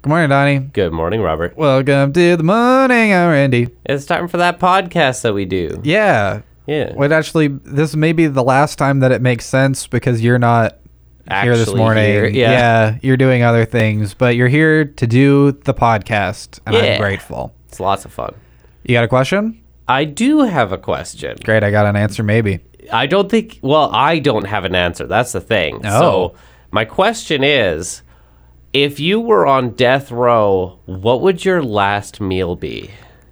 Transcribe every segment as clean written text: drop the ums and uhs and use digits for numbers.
Good morning, Donnie. Good morning, Robert. Welcome to the morning. I'm Randy. It's time for that podcast that we do. Yeah. Yeah. Wait, actually, this may be the last time that it makes sense because you're not here this Actually morning. here, yeah. You're doing other things, but you're here to do the podcast, and I'm Yeah. grateful. It's lots of fun. You got a question? I do have a question. Great, I got an answer, maybe. I don't have an answer. That's the thing. Oh. So my question is, if you were on death row, what would your last meal be?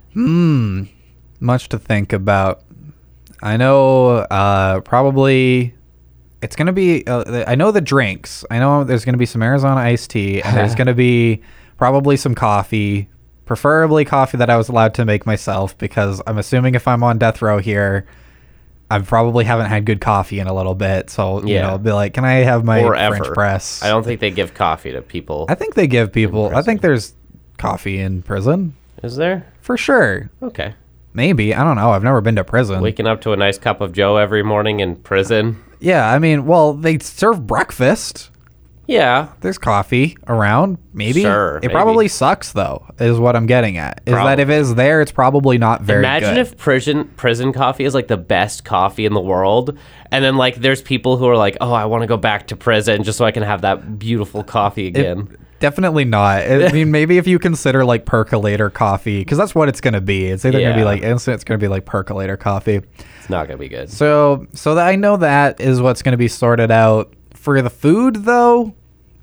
Much to think about. I know probably it's going to be, I know the drinks. I know there's going to be some Arizona iced tea, and there's going to be probably some coffee, preferably coffee that I was allowed to make myself, because I'm assuming if I'm on death row here, I probably haven't had good coffee in a little bit. So, Yeah. I'll be like, can I have my Or French ever. press? I don't think they give coffee to people. I think they give people, I think there's coffee in prison. Is there? For sure. Okay. Maybe. I don't know. I've never been to prison. Waking up to a nice cup of Joe every morning in prison. Yeah, I mean, well, they serve breakfast. Yeah. There's coffee around, maybe. Sure, It maybe. probably sucks, though, is what I'm getting at. Is that if it's there, it's probably not very Imagine good. if prison coffee is like the best coffee in the world, and then like there's people who are like, oh, I want to go back to prison just so I can have that beautiful coffee again. Definitely not. I mean, maybe if you consider like percolator coffee, because that's what it's going to be. It's either going to be Yeah. like instant, it's going to be like percolator coffee. It's not gonna be good. So that I know that is what's going to be sorted out. For the food, though,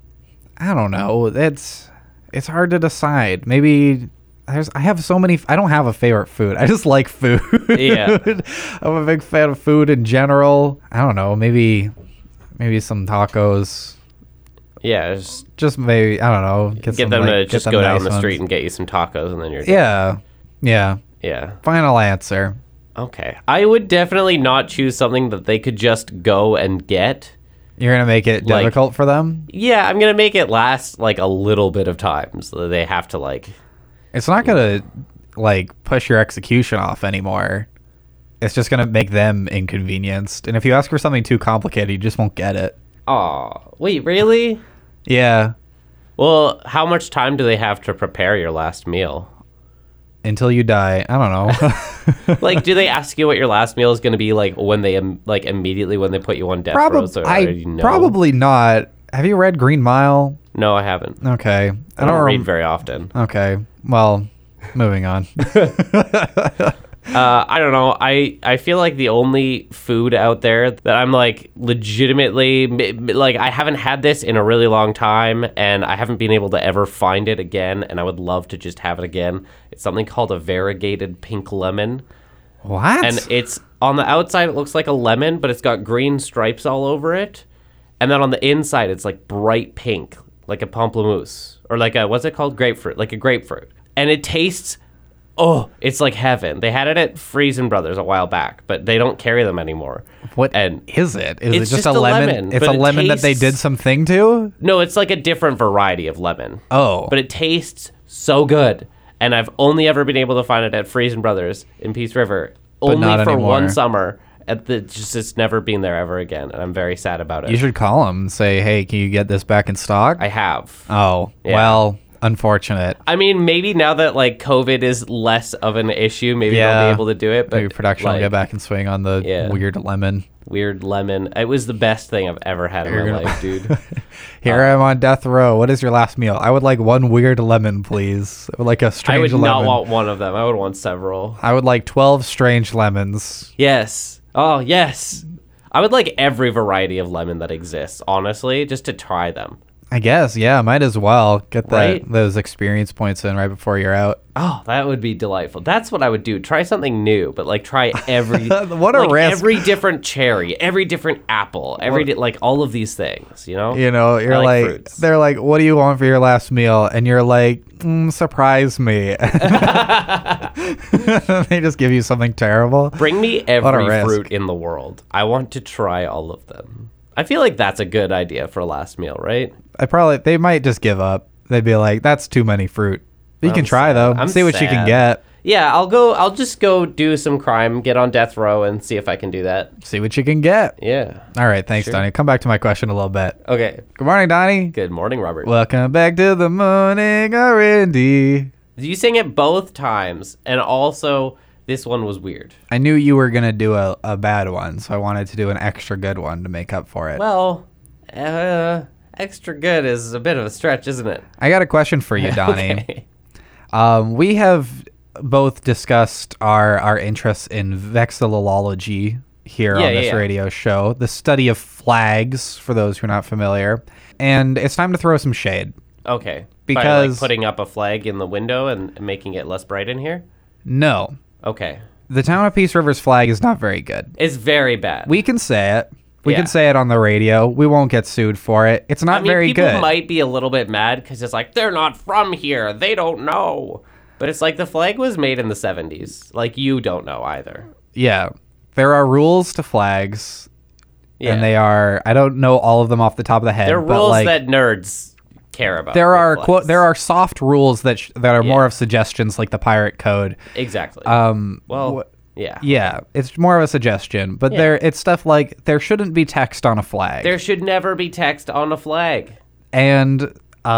I don't know. It's hard to decide. Maybe I have so many. I don't have a favorite food. I just like food. Yeah. I'm a big fan of food in general. I don't know. Maybe some tacos. Yeah, Just maybe, I don't know. get some, them like, to get just some go down nice the street ones. and get you some tacos, and then you're Yeah. yeah. Final answer. Okay, I would definitely not choose something that they could just go and get. You're gonna make it Like- difficult for them. Yeah, I'm gonna make it last like a little bit of time, so that they have to like. It's not gonna like push your execution off anymore. It's just gonna make them inconvenienced. And if you ask for something too complicated, you just won't get it. Oh, wait, really? Yeah. Well, how much time do they have to prepare your last meal? Until you die. I don't know. Like, do they ask you what your last meal is going to be like when they like immediately when they put you on death row? So Probably not. Have you read Green Mile? No, I haven't. Okay. I don't read very often. Okay. Well, moving on. I don't know. I feel like the only food out there that I'm like legitimately like I haven't had this in a really long time, and I haven't been able to ever find it again, and I would love to just have it again. It's something called a variegated pink lemon. What? And it's on the outside, it looks like a lemon, but it's got green stripes all over it. And then on the inside, it's like bright pink, like a pamplemousse, or like a, what's it called? Grapefruit, like a grapefruit. And it tastes, it's like heaven. They had it at Friesen Brothers a while back, but they don't carry them anymore. What And is it? Is it's it just just a a lemon? lemon, It's but a it lemon that they tastes- did something to? No, it's like a different variety of lemon. Oh. But it tastes so good. And I've only ever been able to find it at Friesen Brothers in Peace River. Only not for anymore. one summer. It's never been there ever again. And I'm very sad about it. You should call them and say, hey, can you get this back in stock? I have. Oh, Yeah. well, unfortunate. I mean, maybe now that like COVID is less of an issue, maybe Yeah. they'll be able to do it. But Maybe production will like, get back in swing on the Yeah. weird lemon. weird lemon. It was the best thing I've ever had in my life, dude. Here I am on death row. What is your last meal? I would like one weird lemon, please. I would like a I strange would lemon. not want one of them. I would want several. I would like 12 strange lemons. Yes. Oh, yes. I would like every variety of lemon that exists, honestly, just to try them. I guess, yeah, might as well get Right? those experience points in right before you're out. Oh, that would be delightful. That's what I would do. Try something new, but like try every What a like, risk. every different cherry, every different apple, like all of these things, you know? You know, you're I like, fruits. they're like, what do you want for your last meal? And you're like, surprise me. They just give you something terrible. Bring me What a every risk. fruit in the world. I want to try all of them. I feel like that's a good idea for a last meal, right? They might just give up. They'd be like, that's too many fruit. You I'm can try sad. though. I'm See what you can sad. get. Yeah, I'll just go do some crime, get on death row, and see if I can do that. See what you can get. Yeah. All right, thanks, Sure. Donnie. Come back to my question a little bit. Okay. Good morning, Donnie. Good morning, Robert. Welcome back to the morning, R&D. You sang it both times, and also this one was weird. I knew you were going to do a bad one, so I wanted to do an extra good one to make up for it. Well, extra good is a bit of a stretch, isn't it? I got a question for you, Donnie. Okay. We have both discussed our interests in vexillology here on this radio show, the study of flags, for those who are not familiar. And it's time to throw some shade. Okay. By, Because- putting up a flag in the window and making it less bright in here? No. Okay. The town of Peace River's flag is not very good. It's very bad. We can say it. We Yeah. can say it on the radio. We won't get sued for it. It's not very people good. might be a little bit mad because it's like, they're not from here. They don't know. But it's like the flag was made in the 70s. Like, you don't know either. Yeah. There are rules to flags. Yeah. And they are, I don't know all of them off the top of the head. They're but rules like, that nerds care about. there with are flags. there are soft rules that that are more Yeah. of suggestions, like the pirate code. Exactly. Well, yeah. yeah, it's more of a suggestion, but Yeah. it's stuff like there shouldn't be text on a flag, There should never be text on a flag. and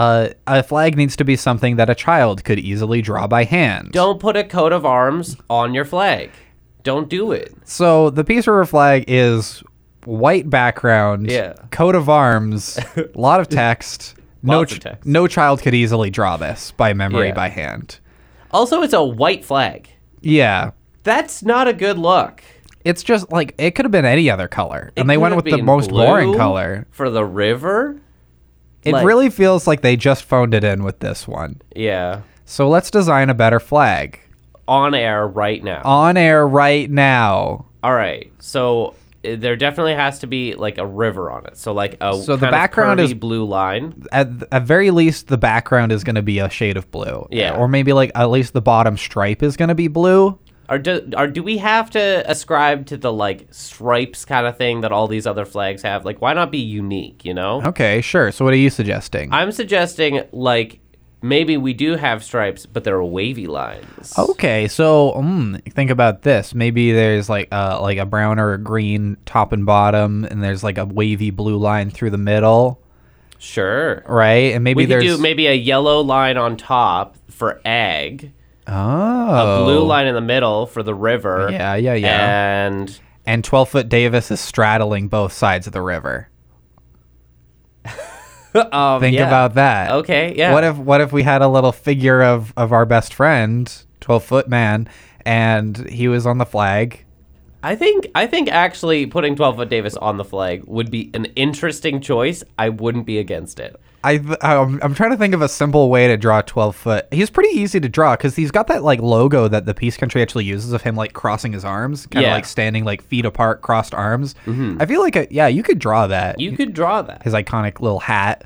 a flag needs to be something that a child could easily draw by hand. Don't put a coat of arms on your flag. Don't do it. So the Peace River flag is white background, Yeah. coat of arms, a lot of text. Lots of text. No child could easily draw this by memory Yeah. by hand. Also, it's a white flag. Yeah. That's not a good look. It's just like it could have been any other color, and they It went could with have the been most boring blue color. for the river. It Like- really feels like they just phoned it in with this one. Yeah. So let's design a better flag. On air right now. On air right now. All right. So there definitely has to be like a river on it. So like a So the kind of background curvy is- blue line. At very least, the background is going to be a shade of blue. Yeah. Or maybe like at least the bottom stripe is going to be blue. Or do we have to ascribe to the like stripes kind of thing that all these other flags have? Like, why not be unique, you know? Okay, sure. So what are you suggesting? I'm suggesting like maybe we do have stripes, but they're wavy lines. Okay, so think about this. Maybe there's like a brown or a green top and bottom, and there's like a wavy blue line through the middle, Sure. right? And maybe We could there's do maybe a yellow line on top for egg, oh a blue line in the middle for the river. Yeah. And And 12-foot Davis is straddling both sides of the river. Think yeah. about that. Okay, yeah. What if we had a little figure of our best friend, 12-foot man, and he was on the flag? I think actually putting 12-foot Davis on the flag would be an interesting choice. I wouldn't be against it. I'm trying to think of a simple way to draw 12-foot. He's pretty easy to draw because he's got that like logo that the Peace Country actually uses of him like crossing his arms, kind of Yeah. like standing like feet apart, crossed arms. I feel like you could draw that. You could draw that. His iconic little hat.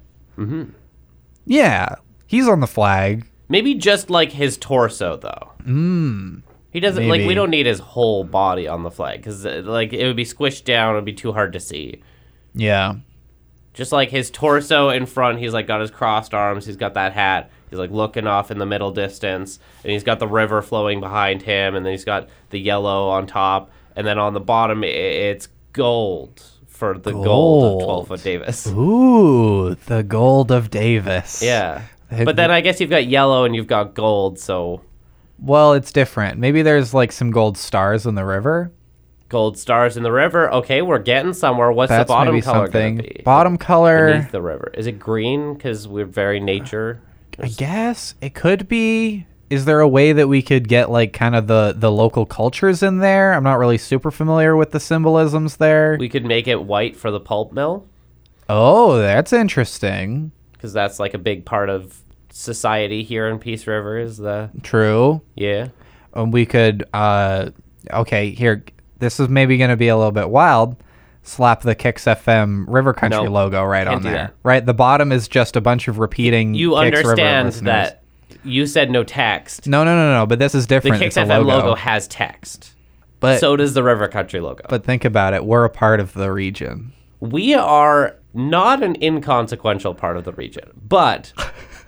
Yeah, he's on the flag. Maybe just like his torso though. He doesn't like. Maybe. We don't need his whole body on the flag because like it would be squished down. It would be too hard to see. Yeah. Just like his torso in front, he's like got his crossed arms. He's got that hat. He's like looking off in the middle distance, and he's got the river flowing behind him, and then he's got the yellow on top, and then on the bottom it's gold for the gold of 12-foot Davis. Ooh, the gold of Davis. Yeah, but then I guess you've got yellow and you've got gold, so Well, it's different. Maybe there's like some gold stars in the river. gold stars in the river. Okay, we're getting somewhere. What's That's the bottom maybe color something. going to be? Bottom color. Beneath the river. Is it green because we're very nature? I guess it could be. Is there a way that we could get like kind of the local cultures in there? I'm not really super familiar with the symbolisms there. We could make it white for the pulp mill Oh, that's interesting. because that's like a big part of society here in Peace River is the True. yeah. We could okay, here, this is maybe going to be a little bit wild. Slap the Kicks FM River Country No, logo right can't on do there. that. Right, the bottom is just a bunch of repeating You Kicks River understand listeners. that you said no text. No, but this is The different. Kicks It's a FM logo has text. but So does the River Country logo. but think about it. We're a part of the region. We are not an inconsequential part of the region, but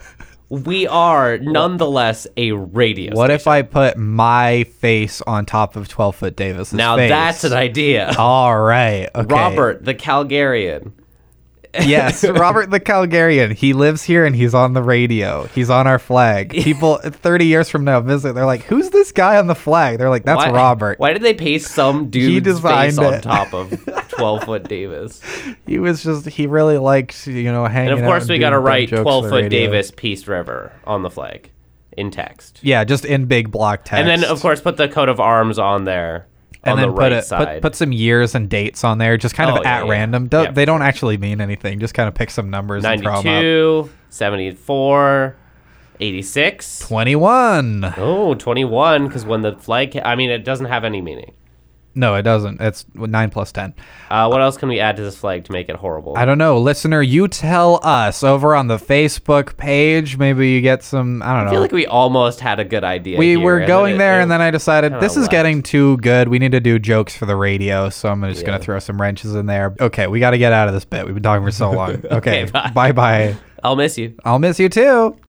We are nonetheless a radio What station. if I put my face on top of 12-foot Davis's Now face? that's an idea. All right. Okay. Robert, the Calgarian. Yes, Robert the Calgarian. He lives here and he's on the radio. He's on our flag. People 30 years from now visit. They're like, who's this guy on the flag? They're like, that's Robert. Why did they paste some dude's designed face on it. top of 12-foot Davis? He really likes, hanging out. And of course, we got to doing dumb write jokes for the 12-foot radio. Davis Peace River on the flag in text. Yeah, just in big block text. And then, of course, put the coat of arms on there on and then the right side. put some years and dates on there, just kind of yeah, at yeah. random. Yeah. They don't actually mean anything. Just kind of pick some numbers and throw them up. 92, 74, 86. 21. Oh, 21, because when the flag... it doesn't have any meaning. No, it doesn't. It's 9 plus 10. What else can we add to this flag to make it horrible? I don't know. Listener, you tell us over on the Facebook page. Maybe you get some, I don't know. I feel like we almost had a good idea. We here, were and going then there, and then I decided kinda this is left. getting too good. We need to do jokes for the radio, so I'm just going to throw some wrenches in there. Okay, we got to get out of this bit. We've been talking for so long. Okay, bye. bye-bye. I'll miss you. I'll miss you too.